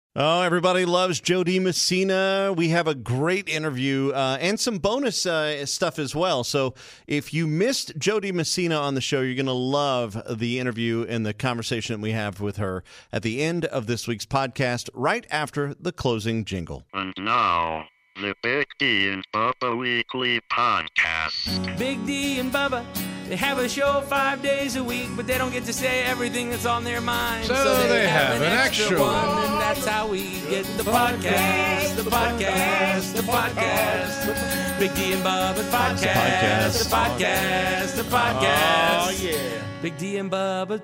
Oh, everybody loves Jo Dee Messina. We have a great interview and some bonus stuff as well. So if you missed Jo Dee Messina on the show, you're going to love the interview and the conversation that we have with her at the end of this week's podcast, right after the closing jingle. And now, the Big D and Bubba Weekly Podcast. Big D and Bubba, they have a show 5 days a week, but they don't get to say everything that's on their mind. So they have an extra one, one. and that's how we get the podcast. Big D and Bubba podcast. The podcast. Oh, yeah. Big D and Bubba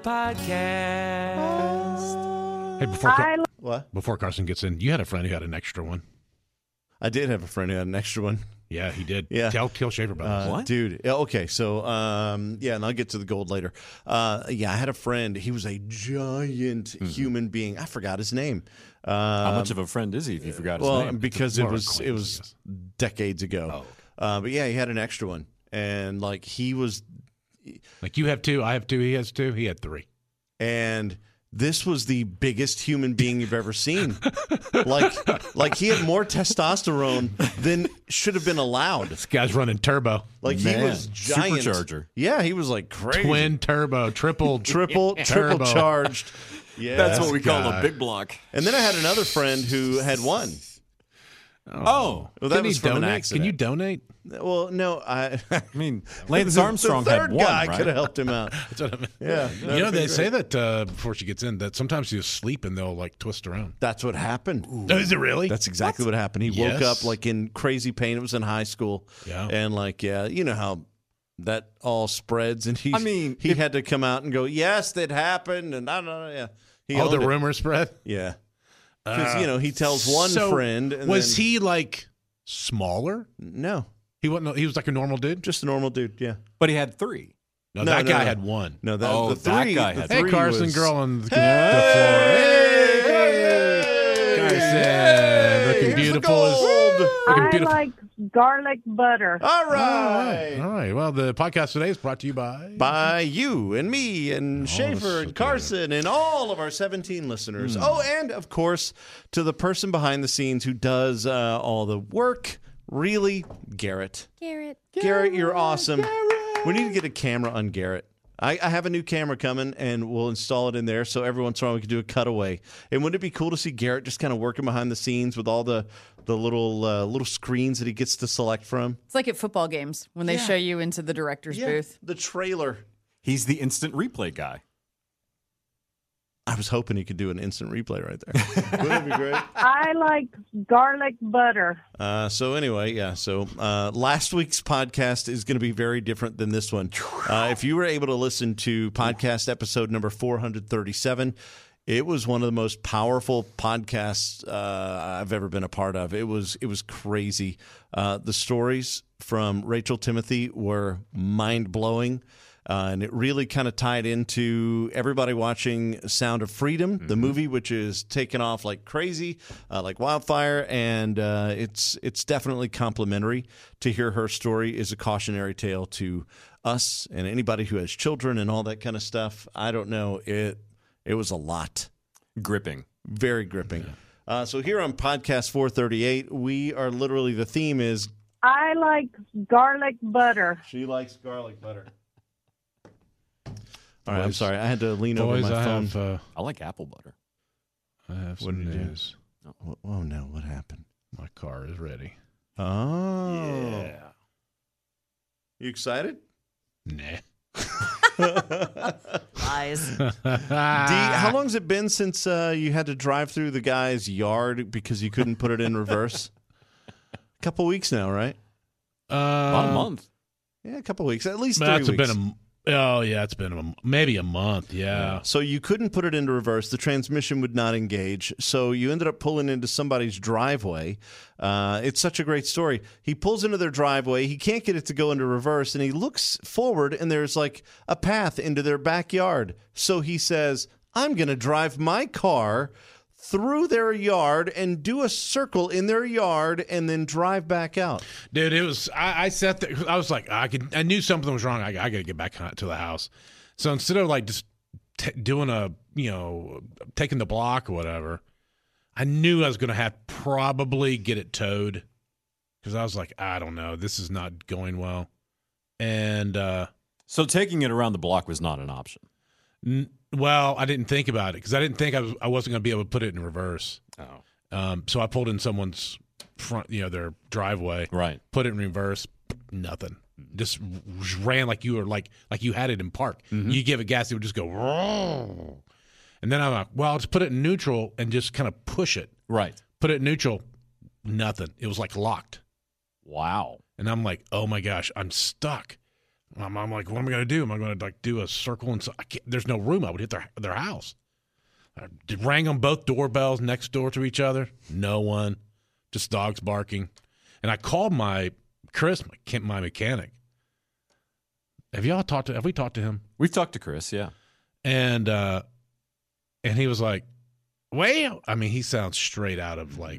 podcast. Hey, What? before Carson gets in, you had a friend who had an extra one. I did have a friend who had an extra one. Yeah, he did. Yeah. Tell Shaver about this. What? Dude. Okay. So, and I'll get to the gold later. I had a friend. He was a giant human being. I forgot his name. How much of a friend is he if you forgot his Well, name? because More it was acquaintance, decades ago. But yeah, he had an extra one. And like he was, Like you have two, I have two, he has two, he had three. and this was the biggest human being you've ever seen. like he had more testosterone than should have been allowed. This guy's running turbo. Like he Man, was giant. supercharger. Yeah, he was like crazy. Twin turbo, triple triple turbo. charged. Yeah. That's what we call guy. a big block. And then I had another friend who had one. Oh, Well, that Can was he from an donate? accident. Can you donate? Well, no, I mean, Lance the Armstrong third had one, guy right? could have helped him out. That's what I mean. Yeah, You know, they say that before she gets in, that sometimes you sleep and they'll like twist around. That's what happened. Oh, is it really? That's exactly what happened. He woke Yes. up like in crazy pain. It was in high school. Yeah. And like, yeah, you know how that all spreads. And he if- had to come out and go, yes, that happened. And I don't know. Yeah. He Oh, the owned it. rumor spread? Yeah. Because, he tells one So, friend. And was then, he like smaller? No, He wasn't. He was like a normal dude. just a normal dude. Yeah. But he had three. No, No, that no, guy no. had one. No, that, Oh, the that three, guy the had Hey, three Carson, was, girl on the floor. Hey! Carson, looking Here's the beautiful. gold. Looking I beautiful. like garlic butter. All right. All right. Well, the podcast today is brought to you by. By you and me and Schaefer this- and Carson and all of our 17 listeners. Oh, and of course, to the person behind the scenes who does all the work, really, Garrett. Garrett, you're awesome. We need to get a camera on Garrett. I have a new camera coming, and we'll install it in there so every once in a while we can do a cutaway. And wouldn't it be cool to see Garrett just kind of working behind the scenes with all the little screens that he gets to select from? It's like at football games when they show you into the director's booth. The trailer. He's the instant replay guy. I was hoping he could do an instant replay right there. Wouldn't it be great? I like garlic butter. So anyway, yeah. So last week's podcast is going to be very different than this one. If you were able to listen to podcast episode number 437, it was one of the most powerful podcasts I've ever been a part of. It was crazy. The stories from Rachel Timothy were mind-blowing. And it really kind of tied into everybody watching Sound of Freedom, the movie, which is taken off like crazy, like wildfire. And it's definitely complimentary to hear her story is a cautionary tale to us and anybody who has children and all that kind of stuff. I don't know. It was a lot. Gripping. Very gripping. So here on Podcast 438, we are literally, the theme is I like garlic butter. she likes garlic butter. All right, I'm Boys- sorry. I had to lean over Boys, my I phone. have, I like apple butter. I have What some did you do? news. Oh, no. What happened? My car is ready. Oh. You excited? Nah. Lies. Dee, how long has it been since you had to drive through the guy's yard because you couldn't put it in reverse? A couple weeks now, right? About a month. Yeah, a couple weeks. At least 3 That's weeks. it's been maybe a month. Yeah. So you couldn't put it into reverse. The transmission would not engage. So you ended up pulling into somebody's driveway. It's such a great story. He pulls into their driveway. He can't get it to go into reverse. And he looks forward, and there's like a path into their backyard. So he says, I'm going to drive my car through their yard and do a circle in their yard and then drive back out. Dude, it was. I sat there. I was like, I knew something was wrong. I got to get back to the house. So instead of like just doing taking the block or whatever, I knew I was going to have to probably get it towed because I was like, I don't know, this is not going well. And So taking it around the block was not an option. well, I didn't think about it because I didn't think I wasn't going to be able to put it in reverse. Oh, So I pulled in someone's front, their driveway, right. put it in reverse, nothing. Just ran like you were like you had it in park. Mm-hmm. You give it gas, it would just go. Whoa. And then I'm like, well, I'll just put it in neutral and just kind of push it. Right. Put it in neutral, nothing. It was like locked. Wow. And I'm like, oh my gosh, I'm stuck. I'm like, what am I going to do? Am I going to like do a circle? And so there's no room. I would hit their house. I rang on both doorbells next door to each other. No one. Just dogs barking. And I called Chris, my mechanic. Have we talked to him? We've talked to Chris, yeah. And he was like, well, I mean, he sounds straight out of like,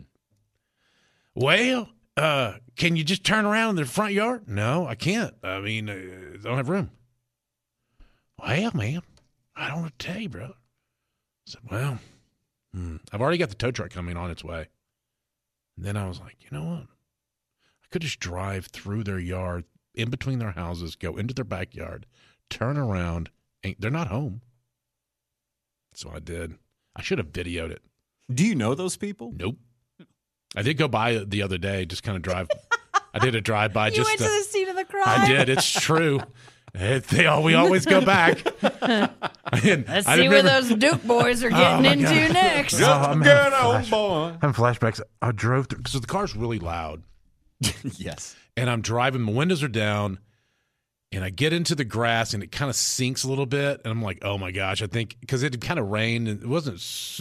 well, can you just turn around in the front yard? No, I can't. I mean, I don't have room. Well, man, I don't know what to tell you, bro. I said, well, I've already got the tow truck coming on its way. And then I was like, you know what? I could just drive through their yard, in between their houses, go into their backyard, turn around, and they're not home. So I did. I should have videoed it. Do you know those people? Nope. I did go by the other day, just kind of drive. I did a drive-by. You went to the scene of the crime. I did. It's true. We always go back. Let's see what those Duke boys are getting into next. I'm having flashbacks. I drove through because the car's really loud. Yes. And I'm driving. My windows are down. And I get into the grass, and it kind of sinks a little bit. And I'm like, oh, my gosh. I think because it kind of rained. And it wasn't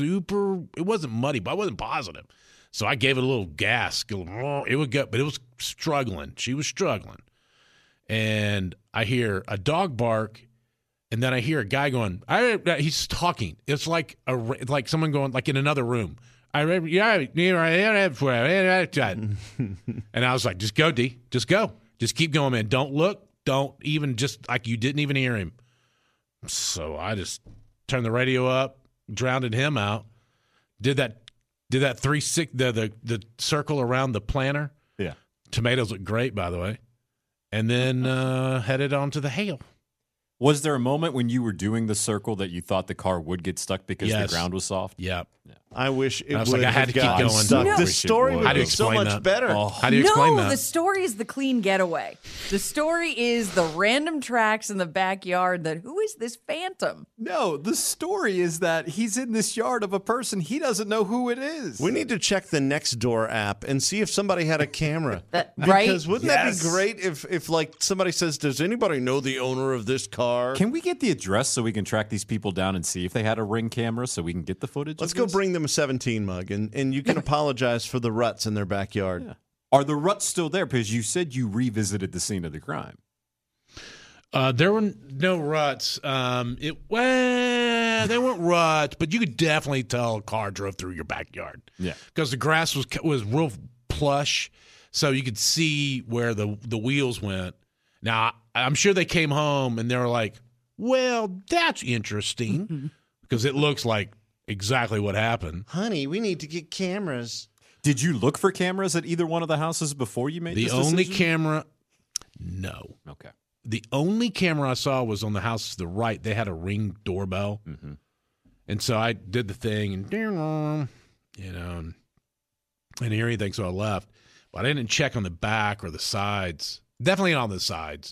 muddy, but I wasn't positive. So I gave it a little gas. It would go, but it was struggling. She was struggling. And I hear a dog bark, and then I hear a guy going, he's talking. It's like someone going, like in another room. And I was like, just go, D. Just go. Just keep going, man. Don't look. Don't even, just like you didn't even hear him. So I just turned the radio up, drowned him out, did that 360, the circle around the planter. Yeah. Tomatoes look great, by the way. And then headed on to the hail. Was there a moment when you were doing the circle that you thought the car would get stuck because the ground was soft? Yeah. I wish it I was would like, I had have to keep gotten going. stuck. No. The story would How do be you so explain much that? better. Oh, how do you explain that? The story is the clean getaway. The story is the random tracks in the backyard that, who is this phantom? No, the story is that he's in this yard of a person he doesn't know who it is. We need to check the Nextdoor app and see if somebody had a camera. Right? Because wouldn't that Yes. be great if like somebody says, does anybody know the owner of this car? Can we get the address so we can track these people down and see if they had a Ring camera so we can get the footage? Let's of go this? bring them a 17 mug, and you can apologize for the ruts in their backyard. Yeah. Are the ruts still there? Because you said you revisited the scene of the crime. There were no ruts. They weren't ruts, but you could definitely tell a car drove through your backyard. Yeah. Because the grass was real plush, so you could see where the wheels went. Now, I'm sure they came home and they were like, well, that's interesting, because it looks like exactly what happened. Honey, we need to get cameras. Did you look for cameras at either one of the houses before you made The this only decision? camera, no. Okay. The only camera I saw was on the house to the right. They had a Ring doorbell. Mm-hmm. And so I did the thing, and, I didn't hear anything, so I left. But I didn't check on the back or the sides. Definitely on the sides.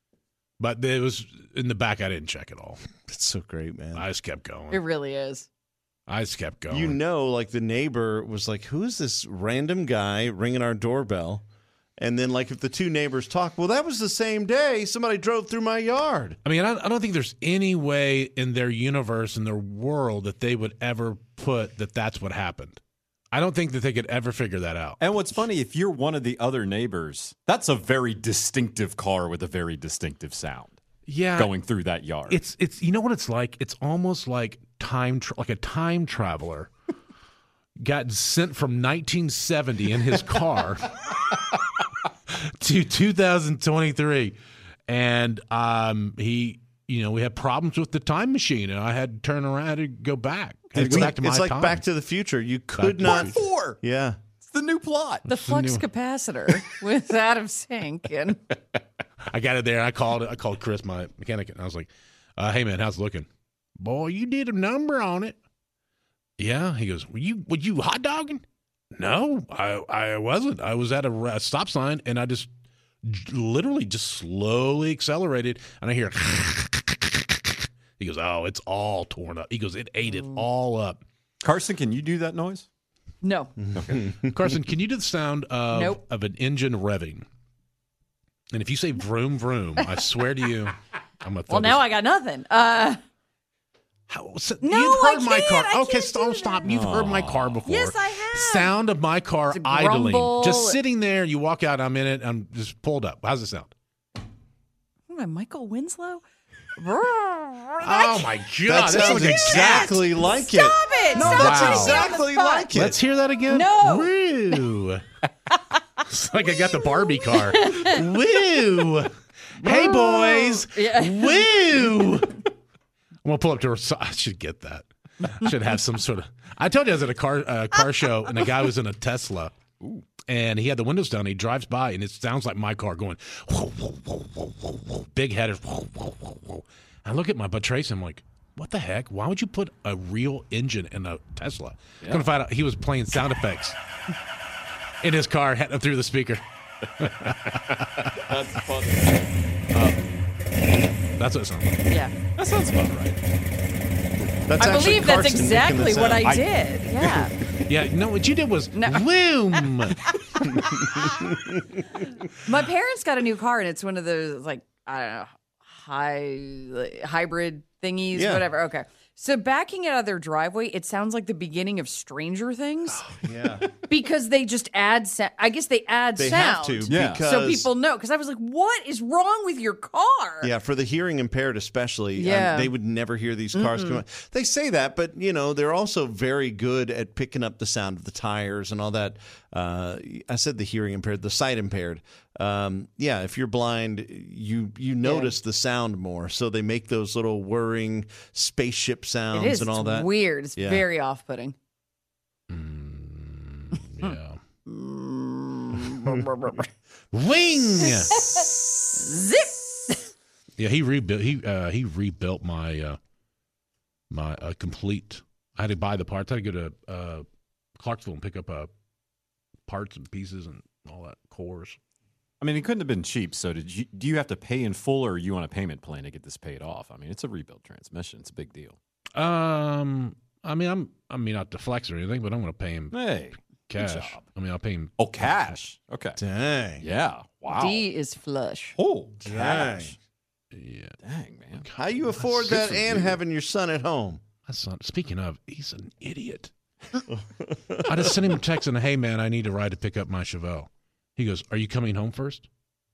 But it was in the back, I didn't check at all. That's so great, man. I just kept going. It really is. I just kept going. You know, like the neighbor was like, who's this random guy ringing our doorbell? And then, like, if the two neighbors talk, well, that was the same day somebody drove through my yard. I mean, I don't think there's any way in their universe, in their world, that they would ever put that that's what happened. I don't think that they could ever figure that out. And what's funny, if you're one of the other neighbors, that's a very distinctive car with a very distinctive sound. Yeah, going through that yard. It's you know what it's like? It's almost like like a time traveler got sent from 1970 in his car to 2023, and we had problems with the time machine, and I had to turn around and go back. Had to go back to It's my like time. Back to the Future. You Back could to not. the Four. Yeah. It's the new plot. The flux capacitor was out of sync, and I got it there. I called Chris, my mechanic, and I was like, "Hey man, how's it looking? Boy, you did a number on it." Yeah, he goes, "Were you hot dogging?" No, I wasn't. I was at a stop sign, and I just literally just slowly accelerated, and I hear. He goes, "Oh, it's all torn up." He goes, "It ate it all up." Carson, can you do that noise? no. Okay. Carson, can you do the sound of Nope. of an engine revving? And if you say vroom vroom, I swear to you, I'm gonna. Well, now I got nothing. You've No, heard I my can't. car. I Okay, can't stop. do Stop. that. You've heard my car before. Yes, I have. Sound of my car It's a idling, grumble. just sitting there. You walk out. I'm in it. I'm just pulled up. How's it sound? Am I Michael Winslow? Oh my That god, that's sounds like a cat. exactly like it. Stop it! No, Stop that's putting me on the exactly spot. like it. Let's hear that again. No. Woo. It's like I got the Barbie car. Woo. Hey boys. Yeah. Woo. I'm gonna pull up to her. I should get that. I should have some sort of. I told you I was at a car show, and the guy was in a Tesla, and he had the windows down. He drives by, and it sounds like my car going, whoa, whoa, whoa, whoa, whoa, whoa, big headers. Whoa, whoa, whoa, whoa. I look at my bud Trace, and I'm like, what the heck? Why would you put a real engine in a Tesla? Gonna find out he was playing sound effects in his car through the speaker. That's funny. That's what it sounds like. Yeah. That sounds about right. That's I actually believe that's Carson making exactly the what sound. I did. Yeah. Yeah, no, what you did was boom. My parents got a new car, and it's one of those, like, I don't know, hybrid thingies, Yeah. whatever. Okay. So backing out of their driveway, it sounds like the beginning of Stranger Things Yeah. because they just add I guess they add They sound. have to Yeah. because So people know. Because I was like, what is wrong with your car? Yeah, for the hearing impaired especially, Yeah. they would never hear these cars come out. They say that, but they're also very good at picking up the sound of the tires and all that. I said the hearing impaired, the sight impaired. If you're blind, you notice the sound more, so they make those little whirring spaceship sounds It is. and all It's that. weird. It's Yeah. very off-putting. Yeah. Wing. Zip. Yeah, he rebuilt. He rebuilt my my complete. I had to buy the parts. I had to go to Clarksville and pick up parts and pieces and all that cores. I mean, it couldn't have been cheap. So do you have to pay in full, or are you on a payment plan to get this paid off? I mean, it's a rebuilt transmission. It's a big deal. I mean, not to flex or anything, but I'm going to pay him Hey, good cash. job. I mean, I'll pay him. Oh, cash. Okay. Dang. Yeah. Wow. D is flush. Oh, cash. Yeah, Dang, man. How you afford good that for and you. having your son at home? that's not. Speaking of, he's an idiot. I just sent him a text and, hey man, I need a ride to pick up my Chevelle. He goes, "Are you coming home first?"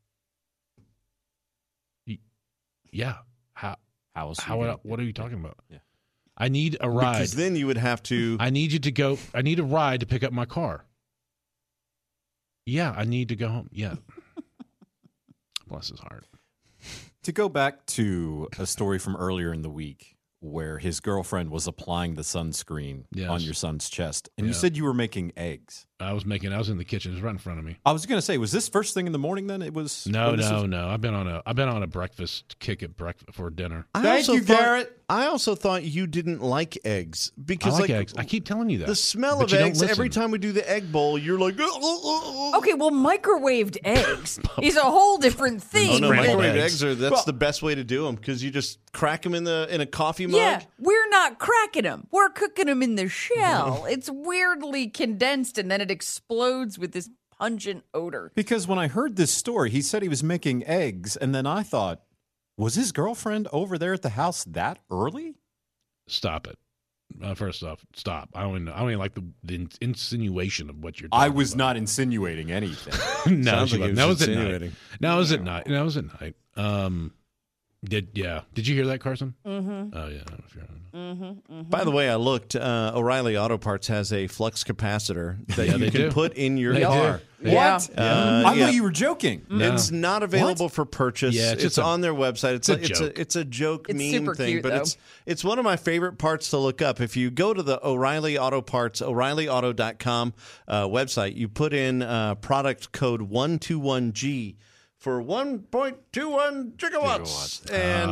Yeah. How? What What are you talking about? Yeah. I need a ride. Because then you would have to. I need you to go. I need a ride to pick up my car. Yeah, I need to go home. Yeah. Bless his heart. To go back to a story from earlier in the week where his girlfriend was applying the sunscreen Yes. on your son's chest, and you Yeah. said you were making eggs. I was in the kitchen. It was right in front of me. I was going to say, was this first thing in the morning then? It was No. when this was- I've been on a breakfast kick at breakfast for dinner. Thank you, Garrett. I also thought you didn't like eggs I because like eggs. I keep telling you that. the smell but of you don't eggs every listen. time we do the egg bowl, you're like, Okay, well, microwaved eggs is a whole different thing. Oh no, Scrambled microwave eggs. eggs are the best way to do them because you just crack them in a coffee mug. Yeah, we're not cracking them. We're cooking them in the shell. It's weirdly condensed, and then it explodes with this pungent odor. Because when I heard this story, he said he was making eggs, and then I thought, was his girlfriend over there at the house that early? Stop it. First off, stop. I don't even like the insinuation of what you're talking I was about. not insinuating anything. No, Sounds like he was that was at night. insinuating. That was at night. Did you hear that, Carson? Mm-hmm. Oh, yeah. I don't know if you're By the way, I looked. O'Reilly Auto Parts has a flux capacitor that you they can do. put in your They car. do. Yeah. I thought you were joking. No. It's not available for purchase. Yeah, it's it's just on their website. it's a joke It's meme super thing, cute, but though. it's one of my favorite parts to look up. If you go to the O'Reilly Auto Parts, O'ReillyAuto.com website, you put in product code 121G for 1.21 gigawatts.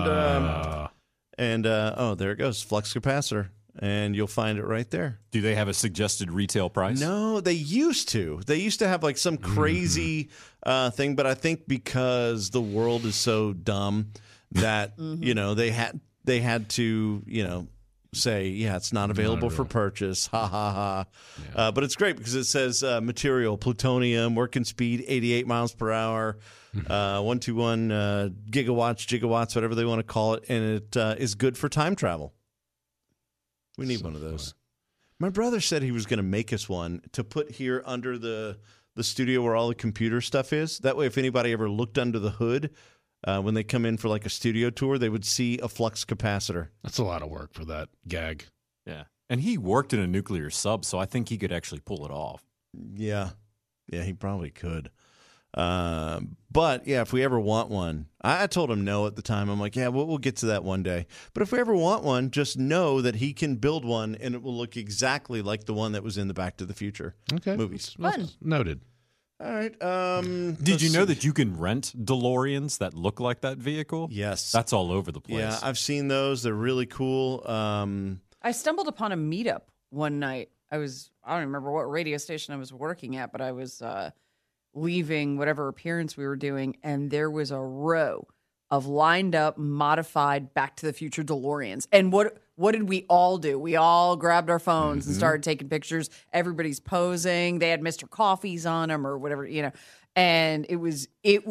And there it goes, flux capacitor. And you'll find it right there. Do they have a suggested retail price? No, they used to. They used to have like some crazy thing, but I think because the world is so dumb that they had to say it's not available for purchase. Ha ha ha. Yeah. But it's great because it says material plutonium, working speed 88 miles per hour, 121 gigawatts, whatever they want to call it, and it is good for time travel. We need one of those. My brother said he was going to make us one to put here under the studio where all the computer stuff is. That way, if anybody ever looked under the hood when they come in for like a studio tour, they would see a flux capacitor. That's a lot of work for that gag. Yeah. And he worked in a nuclear sub, so I think he could actually pull it off. Yeah, he probably could. But if we ever want one, I told him no at the time. I'm like, we'll get to that one day. But if we ever want one, just know that he can build one and it will look exactly like the one that was in the Back to the Future movies. Fun. Noted. All right. Did you know that you can rent DeLoreans that look like that vehicle? Yes. That's all over the place. Yeah, I've seen those. They're really cool. I stumbled upon a meetup one night. I don't remember what radio station I was working at, but I was leaving whatever appearance we were doing, and there was a row of lined up, modified Back to the Future DeLoreans. And what did we all do? We all grabbed our phones and started taking pictures. Everybody's posing. They had Mr. Coffees on them or whatever, And it was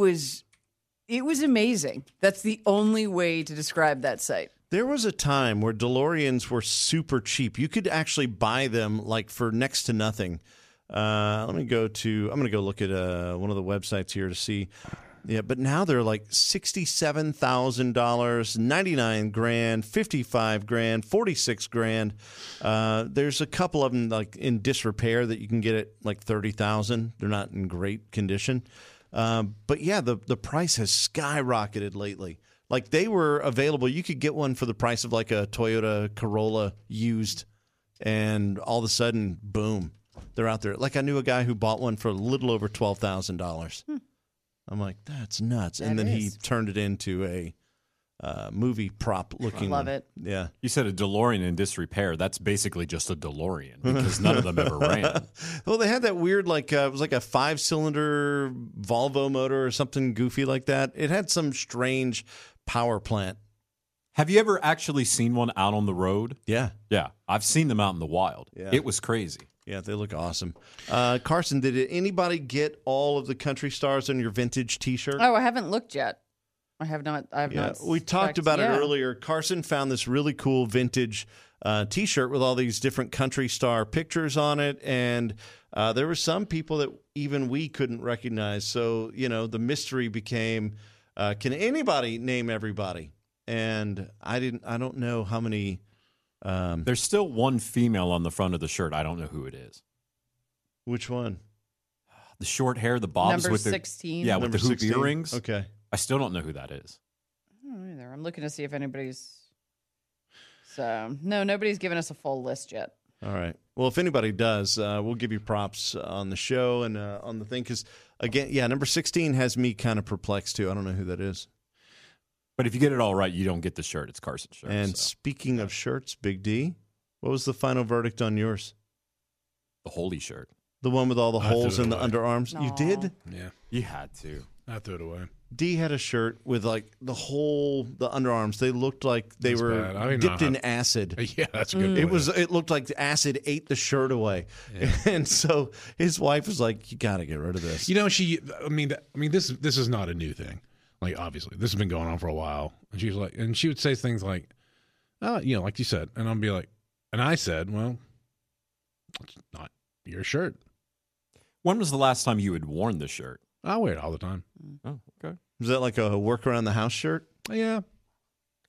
amazing. That's the only way to describe that site. There was a time where DeLoreans were super cheap. You could actually buy them like for next to nothing. I'm going to go look at one of the websites here to see. Yeah, but now they're like $67,000, $99,000, $55,000, $46,000. There's a couple of them like in disrepair that you can get at like $30,000. They're not in great condition. But yeah, the price has skyrocketed lately. Like they were available. You could get one for the price of like a Toyota Corolla used, and all of a sudden, boom, they're out there. Like I knew a guy who bought one for a little over $12,000. I'm like, that's nuts. And then he turned it into a movie prop looking. Love it. Yeah. You said a DeLorean in disrepair. That's basically just a DeLorean because none of them ever ran. Well, they had that weird, like, it was like a 5-cylinder Volvo motor or something goofy like that. It had some strange power plant. Have you ever actually seen one out on the road? Yeah. Yeah. I've seen them out in the wild. Yeah. It was crazy. Yeah, they look awesome. Carson, did anybody get all of the country stars on your vintage T-shirt? Oh, I haven't looked yet. I have not. We talked checked. about it earlier. Carson found this really cool vintage T-shirt with all these different country star pictures on it, and there were some people that even we couldn't recognize. So the mystery became, can anybody name everybody? And I don't know how many. There's still one female on the front of the shirt. I don't know who it is. Which one? The short hair, the bobs Number with 16. with the hoop 16? earrings. Okay. I still don't know who that is. I don't know either. I'm looking to see if anybody's. So no, nobody's given us a full list yet. All right. Well, if anybody does, we'll give you props on the show and on the thing. Because, again, number 16 has me kind of perplexed, too. I don't know who that is. But if you get it all right, you don't get the shirt. It's Carson's shirt. And speaking of shirts, Big D, what was the final verdict on yours? The holy shirt. The one with all the I holes threw it in the away. underarms? You Aw. did? Yeah, You had to. I threw it away. D had a shirt with like the underarms. They looked like they That's were bad. I didn't know dipped how- in acid. Yeah, that's a good. It looked like the acid ate the shirt away. Yeah. And so his wife was like, you got to get rid of this. This is not a new thing. Like, obviously, this has been going on for a while. And she was like, and she would say things like, like you said, and I'll be like, and I said, well, it's not your shirt. When was the last time you had worn the shirt? I wear it all the time. Oh, okay. Was that like a work around the house shirt? Yeah,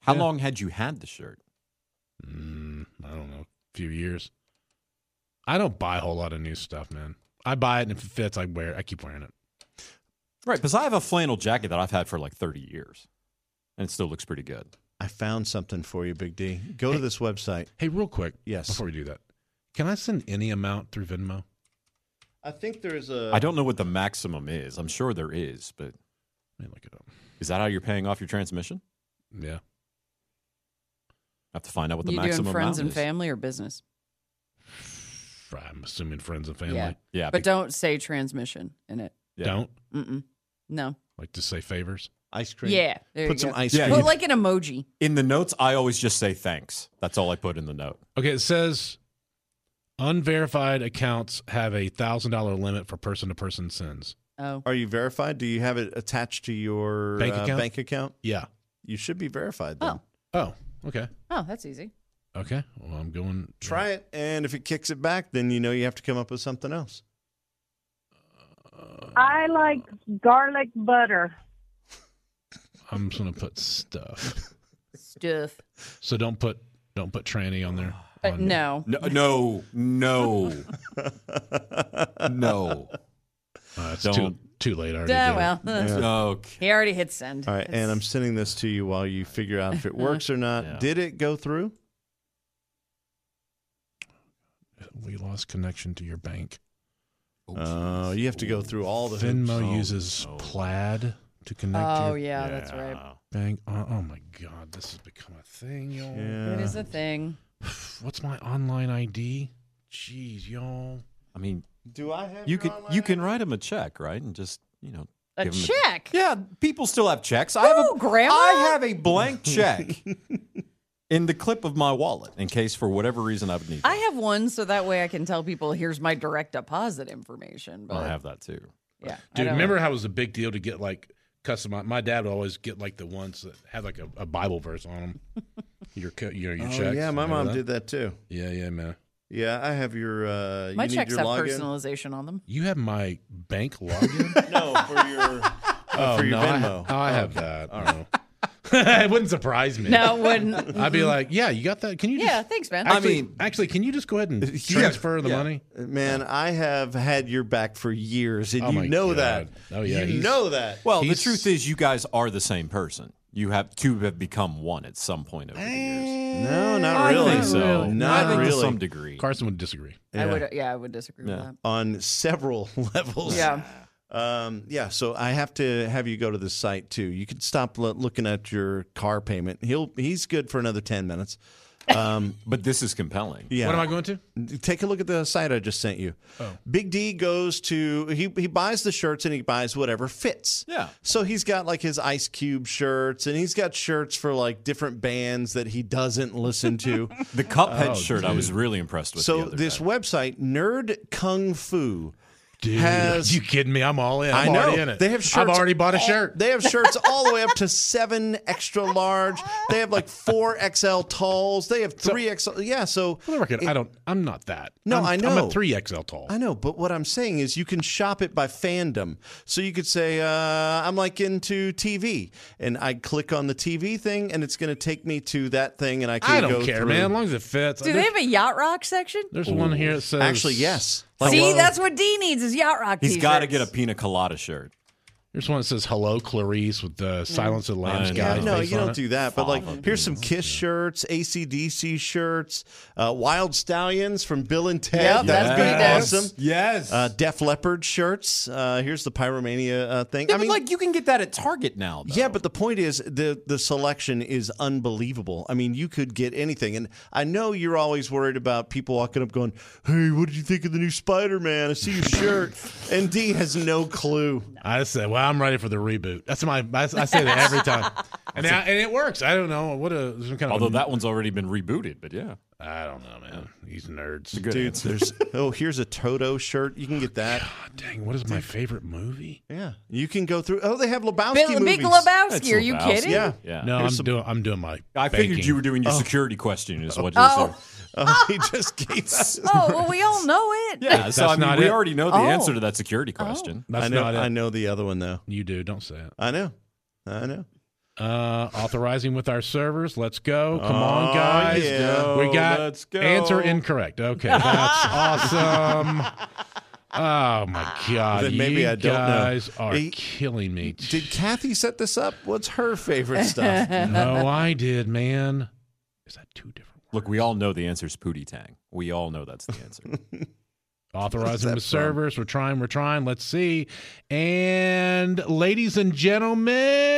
How long had you had the shirt? I don't know, a few years. I don't buy a whole lot of new stuff, man. I buy it, and if it fits, I wear it. I keep wearing it. Right, because I have a flannel jacket that I've had for like 30 years, and it still looks pretty good. I found something for you, Big D. Go to this website. Hey, real quick, Yes. before we do that, can I send any amount through Venmo? I think there's a. I don't know what the maximum is. I'm sure there is, but Let me look it up. is that how you're paying off your transmission? Yeah. Have to find out what the You doing maximum friends and amount is. family or business? I'm assuming friends and family. Yeah. Yeah, But don't say transmission in it. yeah. Don't Mm-mm. No. like to say favors. ice cream. Yeah. There Put you some go. ice Yeah, cream. Put like an emoji. In the notes, I always just say thanks. That's all I put in the note. Okay, it says unverified accounts have a $1,000 limit for person-to-person sends. Oh. Are you verified? Do you have it attached to your Bank account? bank account? Yeah. You should be verified then. Oh. Oh, okay. Oh, that's easy. Okay. Well, I'm going. Try it, and if it kicks it back, then you know you have to come up with something else. I like garlic butter. I'm just going to put stuff. Stuff. So don't put tranny on there. But no. No. No. It's Don't. too late. I already Yeah, did it. well, Okay. he already hit send. All right, and I'm sending this to you while you figure out if it works or not. Yeah. Did it go through? We lost connection to your bank. You have to go through all the Venmo hoops. uses Plaid to connect Oh, your yeah, that's right. bank. Oh my God, this has become a thing, y'all. Yeah. It is a thing. What's my online ID? Jeez, y'all. I mean, Do I have you your can online you can ID? write him a check, right? And just, A give him check. Yeah, people still have checks. Ooh, Grandma? I have a blank check in the clip of my wallet in case for whatever reason I would need. I have one so that way I can tell people here's my direct deposit information. But I have that too. yeah, I Dude, don't- remember how it was a big deal to get like custom? My dad would always get like the ones that had like a Bible verse on them. Your Oh, checks. yeah, my Remember mom that? did that too. Yeah, man. Yeah, I have your. my you need checks your have login? personalization on them. You have my bank login? No, for your for your no, Venmo. I have that. No. It wouldn't surprise me. No, it wouldn't. I'd be like, yeah, you got that? Can you? Yeah, Just, thanks, man. actually, can you just go ahead and transfer the money? Man, I have had your back for years, and Oh, my you know that. God. Oh, yeah, you he's- know that. Well, the He's- truth is, you guys are the same person. You have two have become one at some point over the years. No, not I really. think so. I Not think really. to some degree. Carson would disagree. I would disagree with Yeah. that. On several levels. Yeah. So I have to have you go to the site too. You can stop looking at your car payment. He's good for another 10 minutes. But this is compelling. Yeah. What am I going to? Take a look at the site I just sent you. Oh. Big D goes to he buys the shirts and he buys whatever fits. Yeah. So he's got like his Ice Cube shirts and he's got shirts for like different bands that he doesn't listen to. The Cuphead Oh, shirt, I was really impressed with. the So other this day. website, Nerd Kung Fu, Dude, has you kidding me? I'm all in. I I'm know. already in it. They have shirts. I've already bought a shirt. They have shirts all the way up to 7 extra large. They have like 4 XL talls. They have 3 XL. Yeah, so For the record, I'm not that. No, I'm I I'm know. a 3XL tall. I know, but what I'm saying is you can shop it by fandom. So you could say, I'm like into TV. And I click on the TV thing, and it's going to take me to that thing, and I can I go don't care, through. man. As long as it fits. Do they have a yacht rock section? There's one here that says. Actually, yes. See, Hello. that's what D needs is yacht rock. He's got to t-shirts. get a pina colada shirt. There's one that says "Hello, Clarice" with the Silence of the Lambs Yeah, guy. No, face you on don't it. do that. But like, here's some Kiss shirts, AC/DC shirts, Wild Stallions from Bill and Ted. Yep, that's That'd be pretty dope. awesome. Yes. Def Leppard shirts. Here's the Pyromania thing. yeah, but like you can get that at Target now. Though. Yeah, but the point is the selection is unbelievable. I mean, you could get anything. And I know you're always worried about people walking up going, "Hey, what did you think of the new Spider-Man? I see your shirt." And D has no clue. I said, "Well, I'm ready for the reboot." That's I say that every time, and it works. I don't know some kind of. although that one's already been rebooted, but yeah. I don't know, man. These nerds. Good Dude, answer. there's here's a Toto shirt. You can get that. God dang, what is my favorite movie? Yeah. You can go through. Oh, they have Lebowski movies. Big Lebowski. That's Are you Lebowski. kidding? Yeah. Yeah. No, Here's I'm doing my. I figured banking. you were doing your security question. Is what you Oh. said. Oh, he just gave us. Oh, well, we all know it. Yeah, so I That's mean, not we it. already know the Oh. answer to that security question. That's I know. not it. I know the other one though. You do. Don't say it. I know. Authorizing with our servers. Let's go. Come on, guys. yeah. We got Let's go. answer incorrect. Okay, that's awesome. Oh my God! Then maybe you I don't know. guys are Hey, killing me. Did Kathy set this up? What's her favorite stuff? No, I did, man. Is that two different words? Look, we all know the answer is Pootie Tang. We all know that's the answer. Authorizing that with from? servers. We're trying. Let's see. And ladies and gentlemen,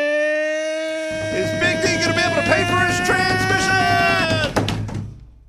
Is Big D going to be able to pay for his transmission?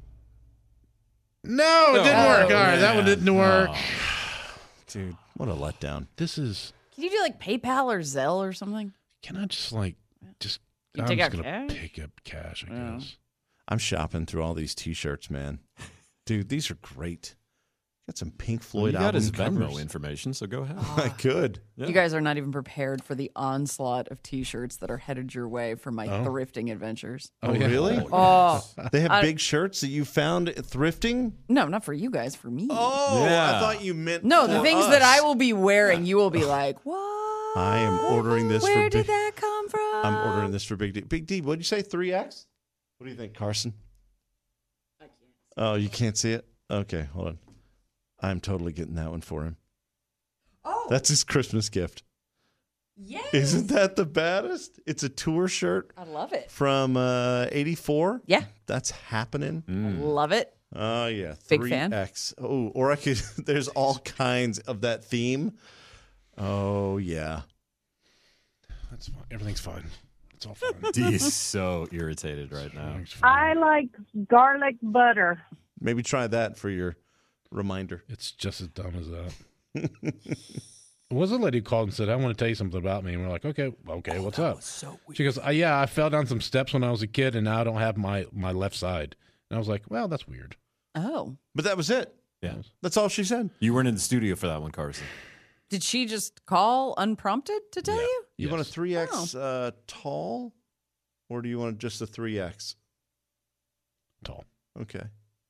no, it didn't work. All right, that one didn't work. Dude, what a letdown. This is. Can you do like PayPal or Zelle or something? Can I just You I'm take just out gonna cash? pick up cash, I Yeah. guess. I'm shopping through all these T-shirts, man. Dude, these are great. Got some Pink Floyd You got album his Venmo covers. information, so go ahead. I could. You guys are not even prepared for the onslaught of T-shirts that are headed your way from my thrifting adventures. Oh, yeah. really? Oh, They have big shirts that you found at thrifting? no, not for you guys, for me. Oh, Yeah. I thought you meant No, the for things us. that I will be wearing, you will be like, what? I am ordering this Where for did Big that come from? I'm ordering this for Big D. Big D, what'd you say? 3X? What do you think, Carson? I can't. Oh, you can't see it? Okay, hold on. I'm totally getting that one for him. Oh, That's his Christmas gift. yes. Isn't that the baddest? It's a tour shirt I love it. from 84. Yeah, That's happening. Mm. love it. Oh, yeah. Big 3X. Oh, or I could, there's all kinds of that theme. Oh, yeah. That's fine. Everything's fine. It's all fine. D is so irritated right now. Everything's I fine. like garlic butter. Maybe try that for your reminder. It's just as dumb as that. There was a lady who called and said, I want to tell you something about me. And we're like, okay, what's up? She goes, yeah, I fell down some steps when I was a kid, and now I don't have my left side. And I was like, well, that's weird. Oh, But that was it. Yeah. That's all she said. You weren't in the studio for that one, Carson. did she just call unprompted to tell you? You want a Yes. 3X tall, or do you want just a 3X? Tall. Okay.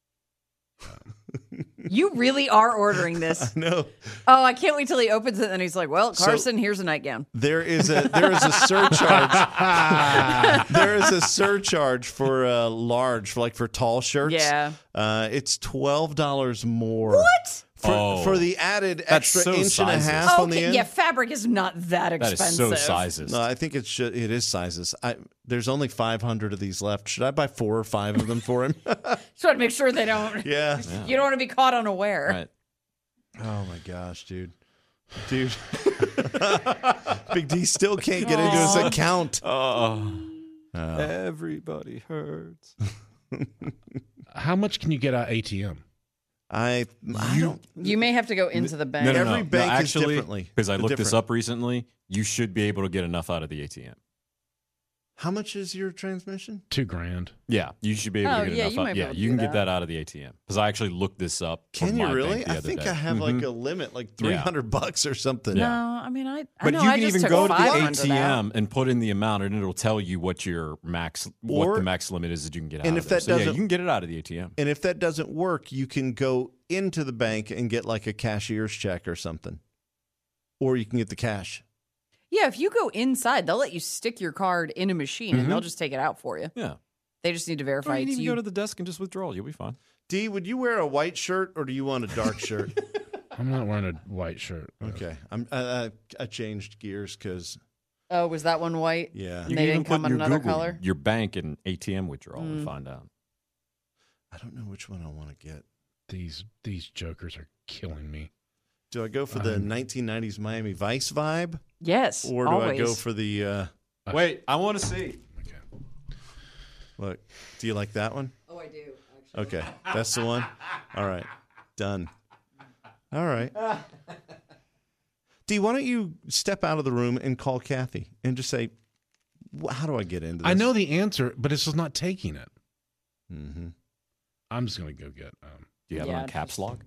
You really are ordering this. No, Oh, I can't wait till he opens it and he's like, well, So- Carson, here's a nightgown. there is a surcharge. There is a surcharge for large, for tall shirts. Yeah. It's $12 more. What? For the added That's extra so inch and a sizes. half on the Okay, end? yeah, fabric is not that That expensive. is so sizes. No, I think it is sizes. There's only 500 of these left. Should I buy 4 or 5 of them for him? Just want to make sure they don't. Yeah. You don't want to be caught unaware. Right. Oh my gosh, dude. Big D still can't get into his account. Everybody hurts. How much can you get out ATM? I don't. You may have to go into the bank. No, no, Every no. bank is actually, differently. Because I looked this Different. up recently, you should be able to get enough out of the ATM. How much is your transmission? $2,000. Yeah, you should be able Oh, to get yeah, enough you out. might be Yeah, able to you do can get that. that out of the ATM. Because I actually looked this up. Can from you my really? bank the I other think day. I have Mhm. a limit, $300 or something. No, I mean, I But know, you I can just even took go to the 500 out. ATM and put in the amount, and it'll tell you what your max, what Or- the max limit is that you can get out. and of if there. that So, yeah, doesn't- you can get it out of the ATM. And if that doesn't work, you can go into the bank and get a cashier's check or something. Or you can get the cash. Yeah, if you go inside, they'll let you stick your card in a machine and they'll just take it out for you. Yeah. They just need to verify Or you it's can even you. go to the desk and just withdraw. You'll be fine. D, would you wear a white shirt or do you want a dark shirt? I'm not wearing a white shirt. Okay. I changed gears because, Oh, was that one white? yeah. And they didn't come in your another Google, color? your bank and ATM withdrawal and find out. I don't know which one I want to get. These jokers are killing me. Do I go for the 1990s Miami Vice vibe? Yes, Or do always. I go for the, Wait, I want to see. Okay. look, do you like that one? Oh, I do, actually. Okay. That's the one? All right. Done. All right. D, why don't you step out of the room and call Kathy and just say, how do I get into this? I know the answer, but it's just not taking it. Mm-hmm. I'm just going to go get. Do you have it Yeah, on caps lock?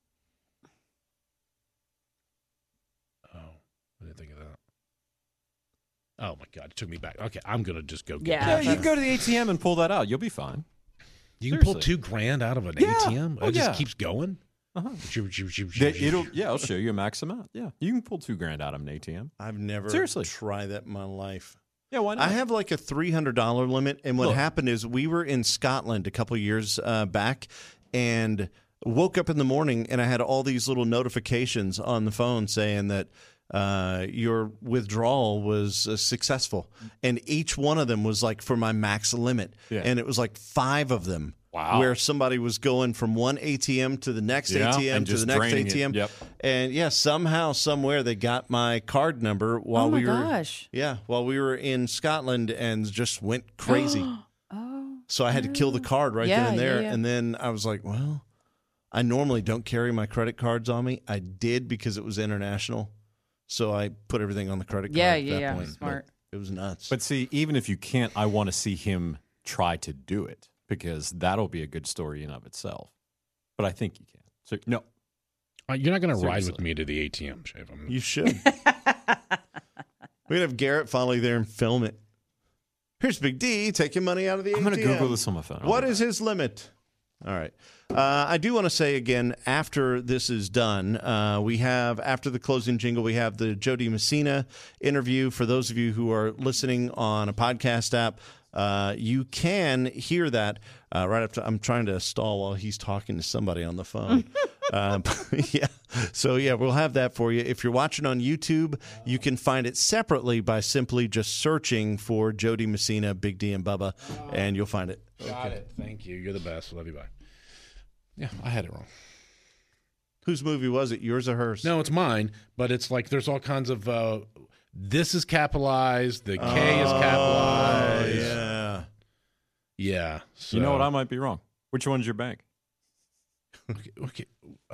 Oh, I didn't think of that. Oh my God, it took me back. Okay, I'm going to just go get Yeah. it. Yeah, you can go to the ATM and pull that out. You'll be fine. You can pull Seriously. $2,000 out of an Yeah. ATM? Oh, it just yeah. keeps going? Uh-huh. It'll, I'll show you a max amount. Yeah, you can pull $2,000 out of an ATM. I've never Seriously. tried that in my life. Yeah, why not? I have like a $300 limit, and what happened is we were in Scotland a couple years back, and woke up in the morning, and I had all these little notifications on the phone saying that your withdrawal was successful, and each one of them was like for my max limit, and it was like 5 of them. Wow. Where somebody was going from one ATM to the next ATM and to just the next draining ATM. it. Yep. And somehow, somewhere they got my card number while Oh my we were gosh. while we were in Scotland and just went crazy. So I had to kill the card right then and there. Yeah. And then I was like, well, I normally don't carry my credit cards on me. I did because it was international. So I put everything on the credit card at that point. Smart. But it was nuts. But see, even if you can't, I want to see him try to do it because that'll be a good story in of itself. But I think you can. So no, You're not going to ride Seriously. with me to the ATM, Shave. You should. We're going to have Garrett follow you there and film it. Here's Big D taking money out of the ATM. I'm going to Google this on my phone. What is his limit? All right. I do want to say again, after this is done, we have, after the closing jingle, we have the Jody Messina interview. For those of you who are listening on a podcast app, you can hear that right up to, I'm trying to stall while he's talking to somebody on the phone. Yeah. So, yeah, we'll have that for you. If you're watching on YouTube, you can find it separately by simply just searching for Jody Messina, Big D, and Bubba, and you'll find it. Got it. Thank you. You're the best. Love you. Bye. Yeah, I had it wrong. Whose movie was it? Yours or hers? No, it's mine, but it's like there's all kinds of this is capitalized, the K is capitalized. Yeah. Yeah. So, You know what? I might be wrong. Which one's your bank? Okay.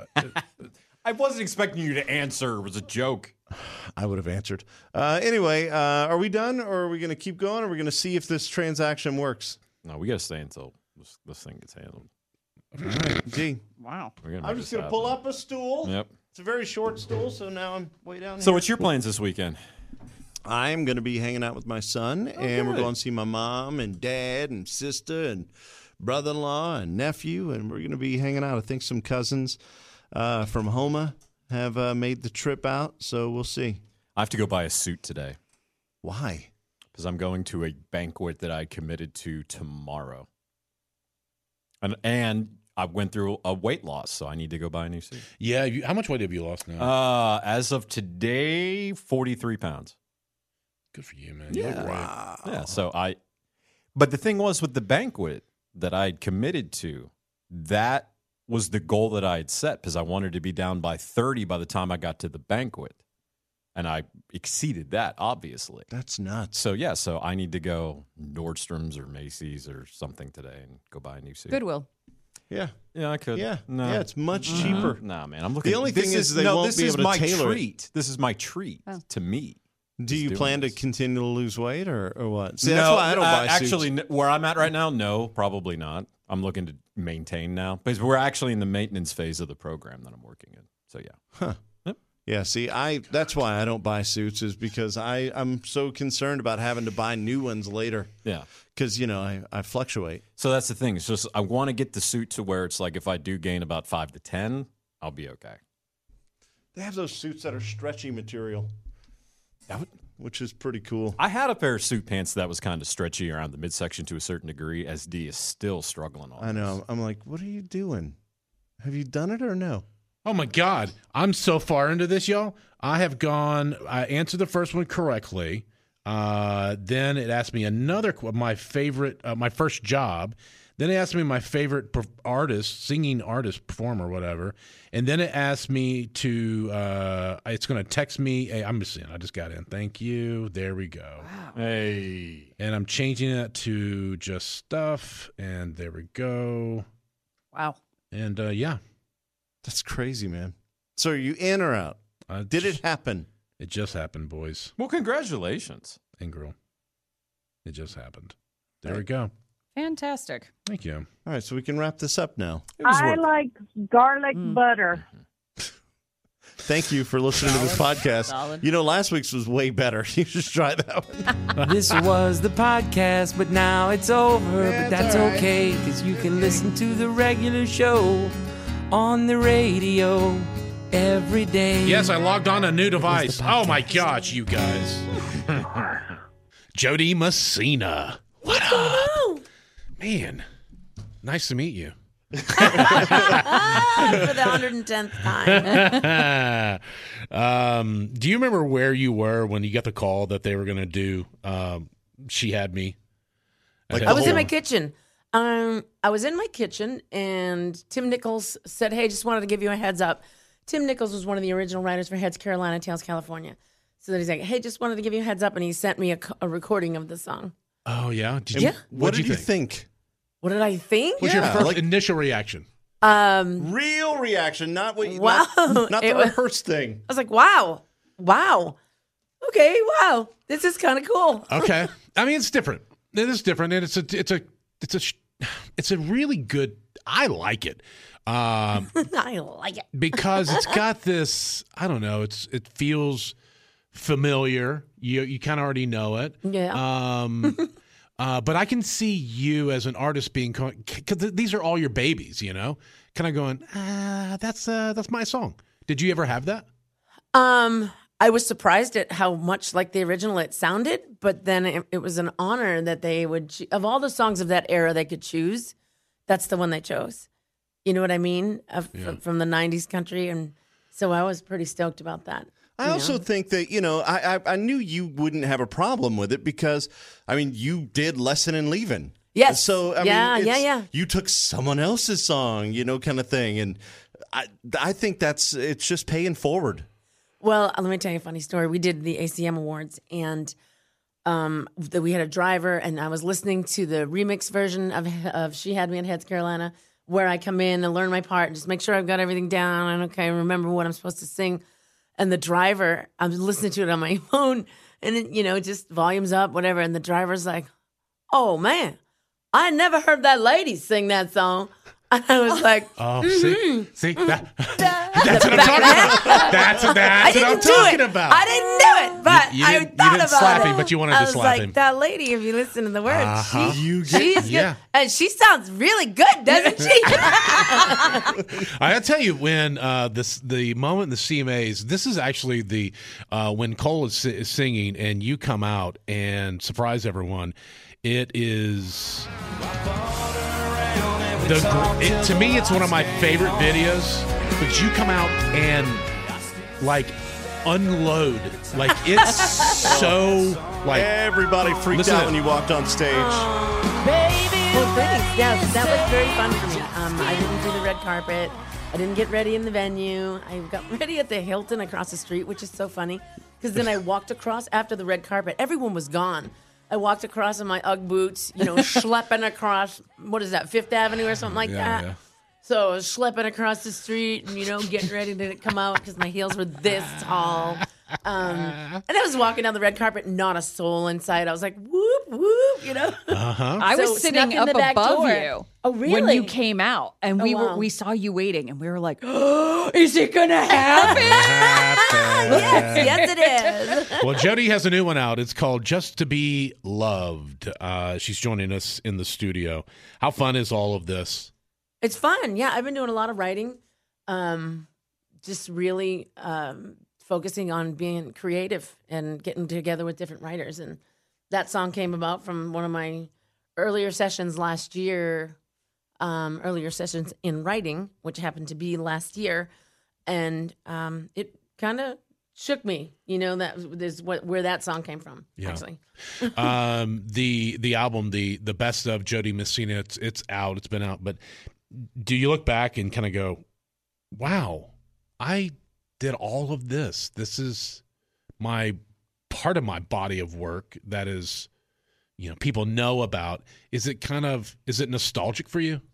I wasn't expecting you to answer. It was a joke. I would have answered. Anyway, are we done, or are we going to keep going, or are we going to see if this transaction works? No, we got to stay until this thing gets handled. All right, D. Wow. I'm just going to pull up a stool. Yep. It's a very short stool, so now I'm way down So here. what's your plans this weekend? I'm going to be hanging out with my son, and we're good. going to see my mom and dad and sister and brother-in-law and nephew, and we're going to be hanging out. I think some cousins from Homa have made the trip out, so we'll see. I have to go buy a suit today Why? because I'm going to a banquet that I committed to tomorrow. And I went through a weight loss, so I need to go buy a new suit. Yeah. How much weight have you lost now? As of today, 43 pounds. Good for you, man. You look great. Yeah, so but the thing was with the banquet that I had committed to, that was the goal that I had set because I wanted to be down by 30 by the time I got to the banquet. And I exceeded that, obviously. That's nuts. So I need to go Nordstrom's or Macy's or something today and go buy a new suit. Goodwill. Yeah. Yeah, I could. Yeah. No. Yeah, it's much cheaper. Nah, man, I'm looking. The only thing is they won't be able to my tailor it. treat. This is my treat to me. Do you doing plan this. to continue to lose weight or what? See, no, that's why I don't buy suits. actually, where I'm at right now, no, probably not. I'm looking to maintain now because we're actually in the maintenance phase of the program that I'm working in. So yeah. Yeah, see, that's why I don't buy suits is because I'm so concerned about having to buy new ones later. Yeah. Because, I fluctuate. So that's the thing. It's just I want to get the suit to where it's like if I do gain about 5 to 10, I'll be okay. They have those suits that are stretchy material, which is pretty cool. I had a pair of suit pants that was kind of stretchy around the midsection to a certain degree. SD is still struggling on I know. I'm like, what are you doing? Have you done it or no? Oh my God. I'm so far into this, y'all. I answered the first one correctly. Then it asked me my favorite, my first job. Then it asked me my favorite artist, singing artist, performer, whatever. And then it asked me to, it's going to text me. Hey, I'm just saying, I just got in. Thank you. There we go. Wow. Hey. And I'm changing it to just stuff. And there we go. Wow. And yeah. That's crazy, man. So are you in or out? Did it happen? It just happened, boys Well, congratulations. and girl. It just happened. There we go. Fantastic. Thank you. All right, so we can wrap this up now. I like garlic butter. Thank you for listening to this podcast. Solid. Last week's was way better. You should try that one. This was the podcast, but now it's over. But that's okay, because you can listen to the regular show on the radio every day. Yes, I logged on a new device. Oh my gosh, you guys. Jody Messina. What up? Man, nice to meet you. For the 110th time. Do you remember where you were when you got the call that they were going to do She Had Me? I was in my kitchen. I was in my kitchen, and Tim Nichols said, hey, just wanted to give you a heads up. Tim Nichols was one of the original writers for Heads Carolina, Tails California. So then he's like, hey, just wanted to give you a heads up, and he sent me a recording of the song. Oh, yeah? What did you think? What did I think? What's your first initial reaction? Real reaction, not what you, Wow. not the rehearsed thing. I was like, wow. Okay, wow. This is kind of cool. Okay. I mean, it's different. It is different, and it's a really good. I like it. I like it because it's got this. I don't know. It feels familiar. You kind of already know it. Yeah. But I can see you as an artist being, because these are all your babies, you know, kind of going, that's my song. Did you ever have that? I was surprised at how much like the original it sounded, but then it was an honor that they would, of all the songs of that era they could choose, that's the one they chose. You know what I mean? From the 90s country. And so I was pretty stoked about that. I also think that, I knew you wouldn't have a problem with it because, I mean, you did Lesson in Leaving. Yes. So, I mean, you took someone else's song, kind of thing. And I think it's just paying forward. Well, let me tell you a funny story. We did the ACM Awards, and we had a driver, and I was listening to the remix version of She Had Me at Heads Carolina, where I come in and learn my part and just make sure I've got everything down and remember what I'm supposed to sing. And the driver, I'm listening to it on my phone, and it, just volumes up, whatever. And the driver's like, "Oh man, I never heard that lady sing that song." And I was like, "Oh, see, that's what I'm talking about. That's what I'm talking about." I didn't do it, but I thought you didn't about slap it. him, but you wanted to slap I was him. like, that lady, if you listen to the words, she's good, yeah. and she sounds really good, doesn't she? I gotta tell you, when the moment in the CMAs, this is actually the when Cole is singing and you come out and surprise everyone. It is to me, it's one of my favorite videos. But you come out and like unload, like it's so like everybody freaked out when you walked on stage. Well, thanks. Yes, that was very fun for me. I didn't do the red carpet. I didn't get ready in the venue. I got ready at the Hilton across the street, which is so funny because then I walked across after the red carpet. Everyone was gone. I walked across in my Ugg boots, schlepping across, what is that, Fifth Avenue or something like that. Yeah. So I was schlepping across the street and, getting ready to come out because my heels were this tall. And I was walking down the red carpet, not a soul inside. I was like, whoop, whoop, I was sitting up above you. Oh, really? When you came out, and we saw you waiting, and we were like, oh, is it going to happen? Yes, it is. Well, Jody has a new one out. It's called Just to Be Loved. She's joining us in the studio. How fun is all of this? It's fun. Yeah, I've been doing a lot of writing, just really focusing on being creative and getting together with different writers. And that song came about from one of my earlier sessions last year, earlier sessions in writing, which happened to be last year. And it kind of shook me, that is where that song came from, actually. The album, the Best of Jody Messina, it's out. It's been out. But do you look back and kind of go, wow, I did all of this. This is my part of my body of work that is, people know about. Is it nostalgic for you?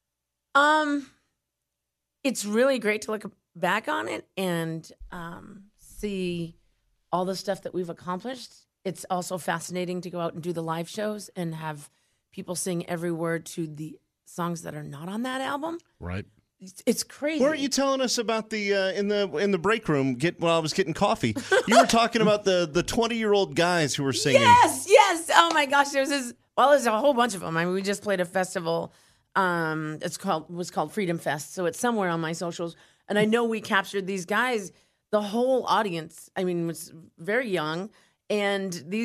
It's really great to look back on it and see all the stuff that we've accomplished. It's also fascinating to go out and do the live shows and have people sing every word to the songs that are not on that album. Right. It's crazy. Weren't you telling us about the in the break room while I was getting coffee? You were talking about the 20-year-old guys who were singing. Yes. Oh my gosh, there's a whole bunch of them. I mean, we just played a festival. Was called Freedom Fest, so it's somewhere on my socials. And I know we captured these guys. The whole audience, I mean, was very young, and these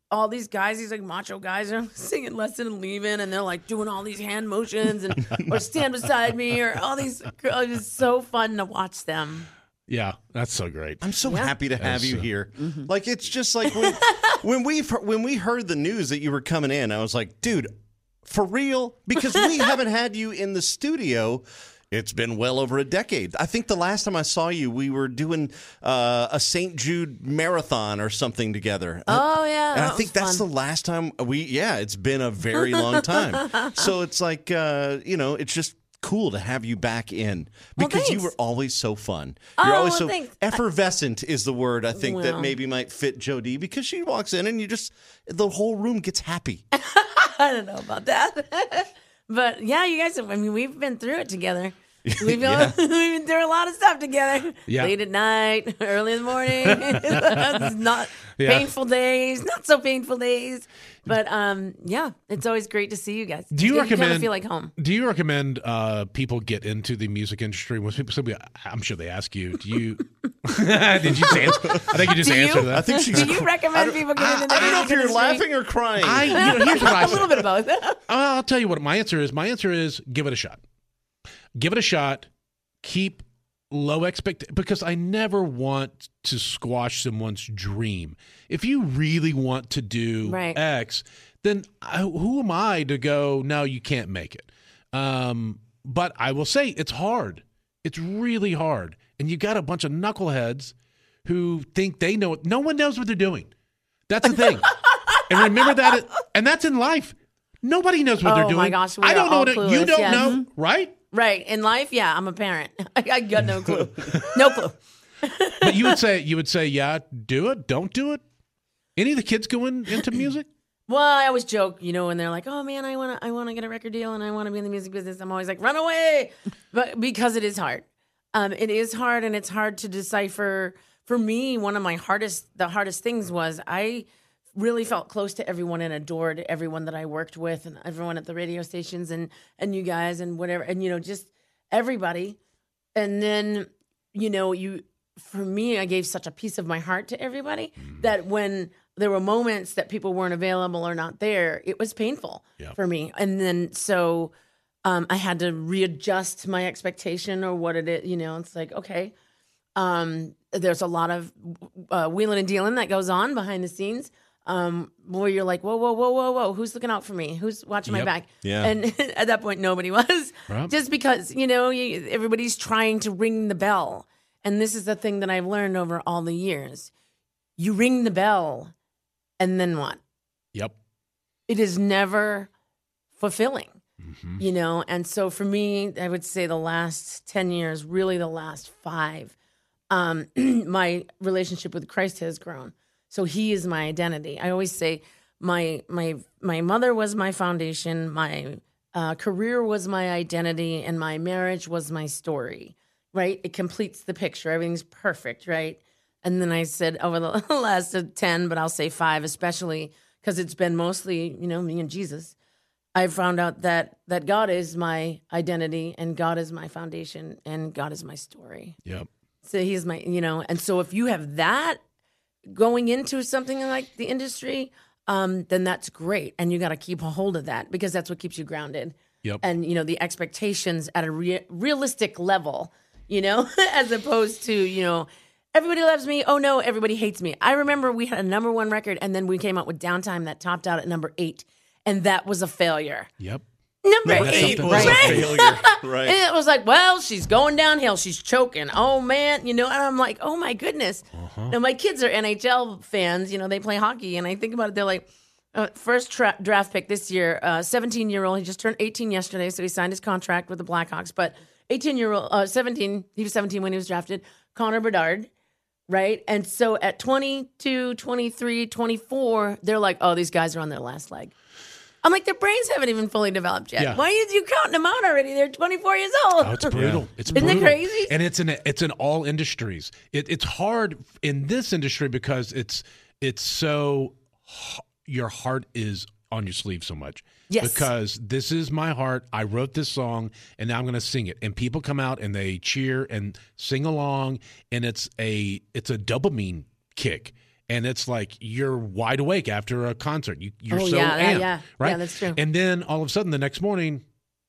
all these guys, these like macho guys are singing Lesson and Leaving, and they're like doing all these hand motions and or Stand Beside Me or all these girls. It's so fun to watch them. Yeah, that's so great. I'm so happy to have you here. Like, it's just like when we heard the news that you were coming in, I was like, dude, for real? Because we haven't had you in the studio. It's been well over a decade. I think the last time I saw you, we were doing a St. Jude marathon or something together. Oh, yeah. And I think that's the last time it's been a very long time. So it's like, it's just cool to have you back in because you were always so fun. You're always so effervescent is the word I think that maybe might fit Jody because she walks in and the whole room gets happy. I don't know about that. But yeah, you guys, we've been through it together. We've been through a lot of stuff together. Yeah. Late at night, early in the morning. It's not painful days, not so painful days. But it's always great to see you guys. Do you recommend? Kind of feel like home. Do you recommend people get into the music industry? When people, I'm sure they ask you. Do you? Did you say? I think you just answered that. I think do you recommend people get into the music industry? I don't know if you're laughing or crying. Here's what I say. A little bit of both. I'll tell you what my answer is. My answer is give it a shot. Give it a shot. Keep low expectations because I never want to squash someone's dream. If you really want to do X, then who am I to go, no, you can't make it. But I will say it's hard. It's really hard. And you got a bunch of knuckleheads who think they know it. No one knows what they're doing. That's the thing. And remember that. And that's in life. Nobody knows what they're doing. Oh, my gosh. I don't know what you don't know, right? Right. In life, I'm a parent. I got no clue. No clue. But you would say, yeah, do it, don't do it. Any of the kids going into music? Well, I always joke, when they're like, "Oh man, I want to get a record deal and I want to be in the music business." I'm always like, "Run away!" But because it is hard, it is hard, and it's hard to decipher. For me, one of the hardest things was I really felt close to everyone and adored everyone that I worked with and everyone at the radio stations and you guys and whatever and just everybody. And then for me, I gave such a piece of my heart to everybody that when there were moments that people weren't available or not there, it was painful for me. And then so I had to readjust my expectation or what it is. It's like, okay, there's a lot of wheeling and dealing that goes on behind the scenes. Where you're like, whoa, who's looking out for me? Who's watching my back? Yeah. And at that point, nobody was. Right. Just because, everybody's trying to ring the bell. And this is the thing that I've learned over all the years. You ring the bell, and then what? Yep. It is never fulfilling, And so for me, I would say the last 10 years, really the last 5, my relationship with Christ has grown. So he is my identity. I always say my mother was my foundation, my career was my identity, and my marriage was my story, right? It completes the picture. Everything's perfect, right? And then I said over the last 10, but I'll say 5, especially because it's been mostly, me and Jesus. I found out that God is my identity and God is my foundation and God is my story. Yep. So he's my, and so if you have that going into something like the industry, then that's great. And you got to keep a hold of that because that's what keeps you grounded. Yep. And, the expectations at a realistic level, as opposed to, everybody loves me. Oh, no, everybody hates me. I remember we had a number 1 record and then we came out with Downtime that topped out at number 8. And that was a failure. Yep. Number 8 was a failure. Right. And it was like, well, she's going downhill. She's choking. Oh, man. And I'm like, oh, my goodness. Now, my kids are NHL fans. They play hockey. And I think about it. They're like, first draft pick this year, 17-year-old. He just turned 18 yesterday, so he signed his contract with the Blackhawks. But 18-year-old, 17, he was 17 when he was drafted, Connor Bedard, right? And so at 22, 23, 24, they're like, oh, these guys are on their last leg. I'm like, their brains haven't even fully developed yet. Yeah. Why are you counting them out already? They're 24 years old. Oh, it's brutal. It's Isn't brutal. it crazy? And it's in all industries. It's hard in this industry because it's so your heart is on your sleeve so much. Yes. Because this is my heart. I wrote this song, and now I'm going to sing it. And people come out and they cheer and sing along, and it's a dopamine kick. and it's like you're wide awake after a concert. You're Oh, so yeah, amped, yeah. right? Yeah, that's true. And then all of a sudden, the next morning,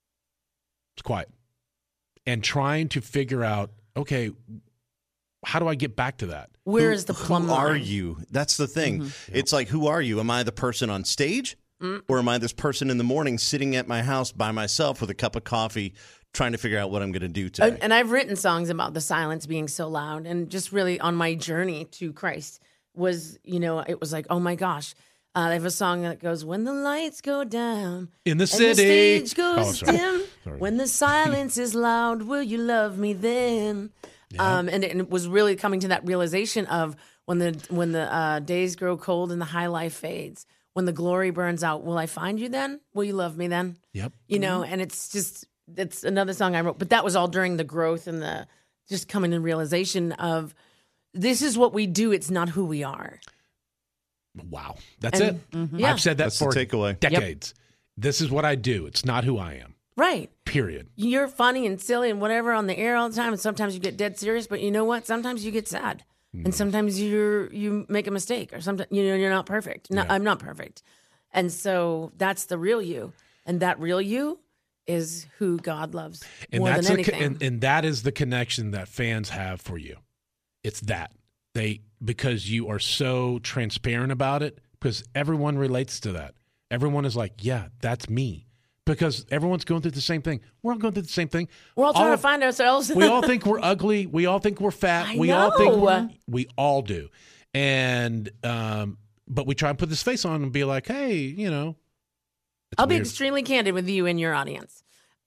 it's quiet, and trying to figure out, okay, how do I get back to that? Where is the plumb Who are line? you? That's the thing. It's like, who are you? Am I the person on stage? Or am I this person in the morning sitting at my house by myself with a cup of coffee trying to figure out what I'm going to do today? And I've written songs about the silence being so loud, and just really on my journey to Christ was, it was like, oh my gosh. I have a song that goes, when the lights go down In the and city. the stage goes Oh, sorry. dim, Sorry. when the silence is loud, will you love me then? And it was really coming to that realization of when the days grow cold and the high life fades, when the glory burns out, will I find you then? Will you love me then? Yep. And it's another song I wrote, but that was all during the growth and the just coming to realization of this is what we do. It's not who we are. Wow. That's And- it. Yeah. I've said that That's the for takeaway. decades. This is what I do. It's not who I am. Right. Period. You're funny and silly and whatever on the air all the time, and sometimes you get dead serious, but you know what? Sometimes you get sad. And sometimes you make a mistake, or sometimes you're not perfect. No, Yeah. I'm not perfect. And so that's the real you. And that real you is who God loves And more that's than anything. and that is the connection that fans have for you. It's that. Because you are so transparent about it, because everyone relates to that. Everyone is like, yeah, that's me. Because everyone's going through the same thing. We're all going through the same thing. We're all trying to of- find ourselves. We all think we're ugly. We all think we're fat. I we all know. think we all do. And but we try and put this face on and be like, hey, it's I'll be weird. extremely candid with you and your audience.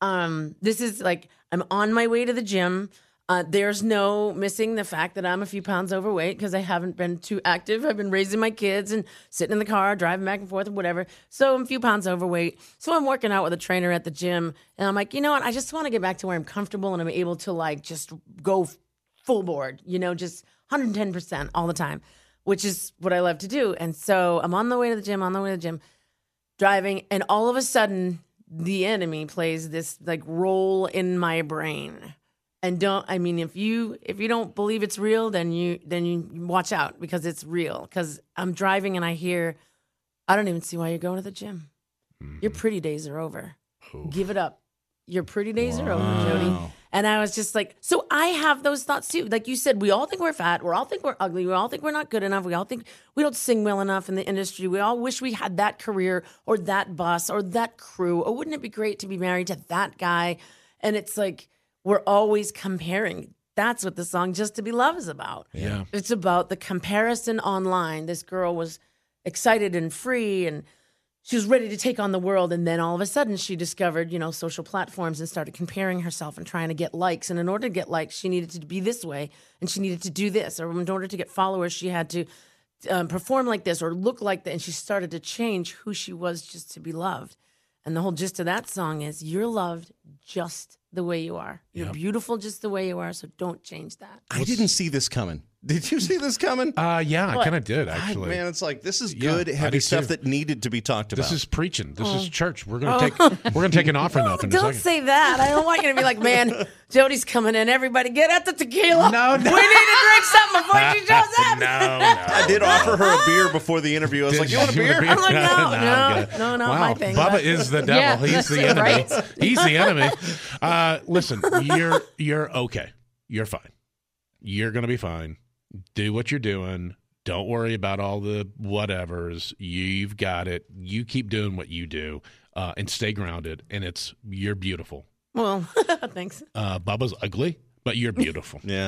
This is like, I'm on my way to the gym. There's no missing the fact that I'm a few pounds overweight because I haven't been too active. I've been raising my kids and sitting in the car, driving back and forth or whatever. So I'm a few pounds overweight. So I'm working out with a trainer at the gym. And I'm like, you know what? I just want to get back to where I'm comfortable and I'm able to like just go full board, just 110% all the time, which is what I love to do. And so I'm on the way to the gym, driving, and all of a sudden the enemy plays this like role in my brain. And if you don't believe it's real, then you watch out, because it's real. Because I'm driving and I hear, I don't even see why you're going to the gym. Your pretty days are over. Give it up. Your pretty days are over, Jody. And I was just like, so I have those thoughts too. Like you said, we all think we're fat. We all think we're ugly. We all think we're not good enough. We all think we don't sing well enough in the industry. We all wish we had that career or that boss or that crew. Or wouldn't it be great to be married to that guy? And it's like, we're always comparing. That's what the song Just to Be Loved is about. Yeah. It's about the comparison online. This girl was excited and free, and she was ready to take on the world. And then all of a sudden she discovered, social platforms and started comparing herself and trying to get likes. And in order to get likes, she needed to be this way and she needed to do this. Or in order to get followers, she had to perform like this or look like that. And she started to change who she was just to be loved. And the whole gist of that song is, you're loved just the way you are. You're beautiful just the way you are, so don't change that. I didn't see this coming. Did you see this coming? Yeah, I What? kind of did, actually. Man, it's like, this is Yeah, good, I heavy do stuff too. that needed to be talked about. This is preaching. This is church. We're gonna take an offering up in a Don't second. say that. I don't want you to be like, man, Jody's coming in. Everybody get at the tequila. No. We need to drink something before she shows up. I did offer her a beer before the interview. I was like, you want a beer? I'm like, I'm good. no, not wow. my thing. Bubba but- is the devil. Yeah, He's the that's enemy. right. He's the enemy. Listen, you're okay. You're fine. You're gonna be fine. Do what you're doing. Don't worry about all the whatevers. You've got it. You keep doing what you do, and stay grounded. And you're beautiful. Well, thanks. Bubba's ugly, but you're beautiful. Yeah.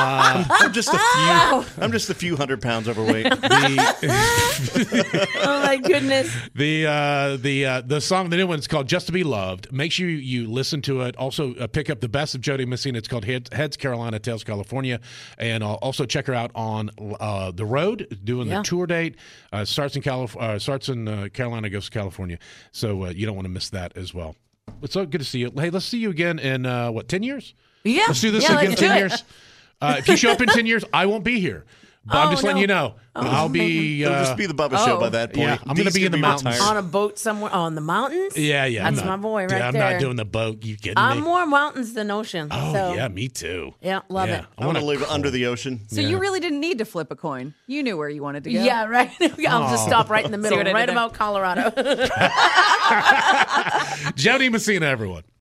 I'm just a few 100 pounds overweight. Oh my goodness. The song, the new one, is called "Just to Be Loved." Make sure you listen to it. Also, pick up the best of Jody Messina. It's called Heads Carolina, Tails California, and also check her out on the road doing the tour date. Starts in Carolina, goes to California. So you don't want to miss that as well. It's so good to see you. Hey, let's see you again in 10 years? Yeah. Let's do this Yeah, again in let's 10 do it. years. If you show up in 10 years, I won't be here. But I'm just Oh, letting no. you know. I'll be. It'll just be the Bubba Show by that point. Yeah, I'm going to Dee's be in the gonna mountains. retired. On a boat somewhere. Oh, in the mountains? Yeah. That's I'm not, my boy right I'm there. not doing the boat. You kidding I'm me? more mountains than ocean. Oh, so, yeah, me too. Yeah, love it. I want to live under the ocean. So you really didn't need to flip a coin. You knew where you wanted to go. Yeah, right. I'll just stop right in the middle, what I did right there? about Colorado. Jody Messina, everyone.